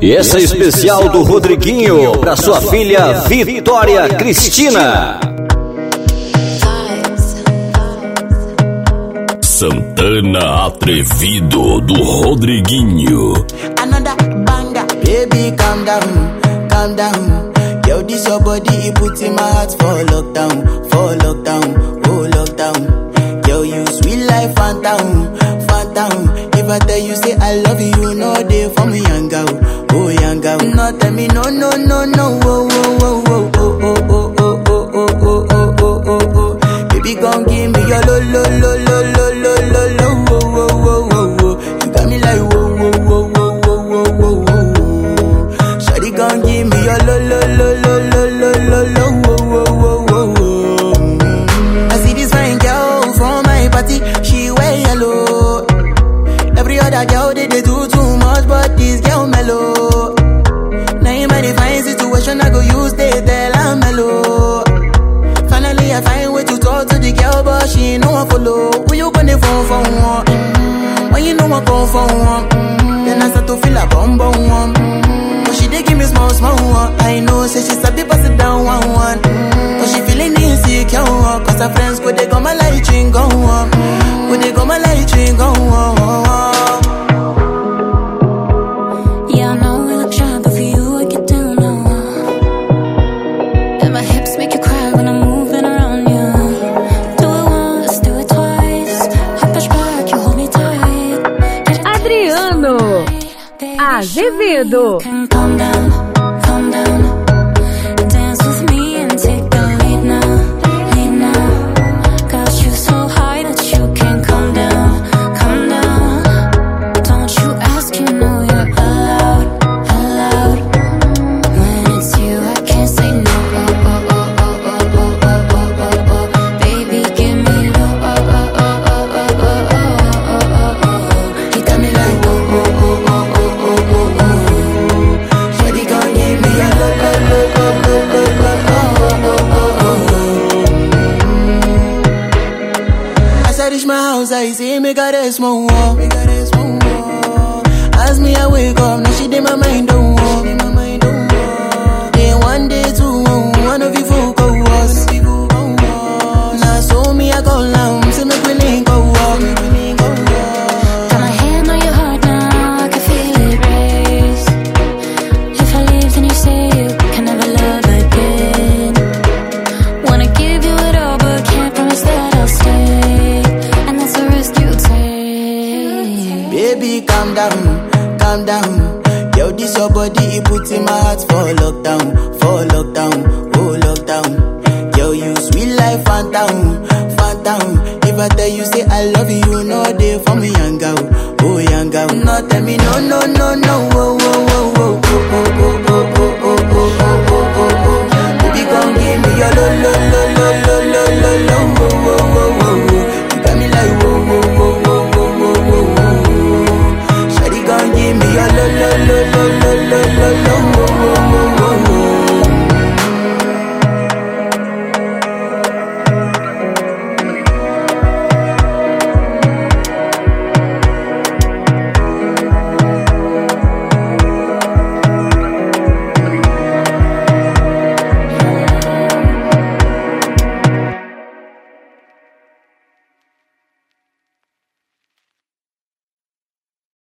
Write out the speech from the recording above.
E essa é especial do Rodriguinho para sua filha Vitória Cristina. Santana Atrevido do Rodriguinho. Another banger, baby calm down, calm down. Yo, this your body, it puts in my heart for lockdown, oh lockdown. Yo, you sweet life, phantom, phantom. If I tell you say I love you, you know they for me young girl, oh young girl. No tell me no, no, no, no, oh, oh, oh, oh, oh, oh, oh, oh, oh, oh, oh, oh, oh, oh. Baby, gon' give me your lo, lo, lo, lo, lo, lo, lo, lo, oh, oh, oh, oh, oh. You got me like whoa, whoa, whoa, whoa, whoa, whoa, whoa, whoa. Shawty gon' give me your lo, lo, lo, lo, lo, lo, lo, lo, oh, oh, oh, oh, oh. I see this fine girl from my party, she wear yellow. Every other girl they do too much, but this girl mellow. Now in my fine situation, I go use they tell I'm mellow. Finally I find way to talk to the girl, but she ain't no one follow. Who you gonna phone for one? When you know I come for one, then I start to feel a bum bum one. But she dey give me small small one. I know say she sabi pass it down one one. But she feeling insecure, cause her friends go they go my light ring go on, go they go my light ring go on. Yeah, I know we look shy, but for you I get down low. And my hips make you cry when I'm moving around you. Do it once, do it twice. I push back, you hold me tight. Adriano Azevedo. Can calm down, calm down. Dance with me and take the lead now, lead now. Got you so high that you can't calm down, calm down. Don't you ask, you know you're allowed, allowed. When it's you, I can't say no. Oh, oh, oh, oh, oh, oh, oh, oh, oh, oh. Baby, give me low. Oh, oh, oh, oh, oh, oh, oh, oh, oh, oh. You got me like whoa, whoa, whoa, whoa, whoa, whoa, whoa, whoa. Shawty gon' give me a low, low, low, low, low, low, low, oh, oh, oh, oh. As I reach my house, I see me got a small wall. As me I wake up, now she did my mind don't walk. Then one day two, one of you folk go was. Now so me I go down, see me willing go walk. Got my hand on your heart now, I can feel it race. If I leave, then you say you can never love again. Wanna give you it all, but can't promise that I'll stay. And that's the risk you take. Baby, calm down, calm down. Yo, this your body, it puts in my heart for lockdown, oh lockdown. Yo, you sweet life, phantom, phantom. If I tell you say I love you, you know they for me young girl, oh young girl. No tell me no, no, no, no, oh, oh, oh, oh,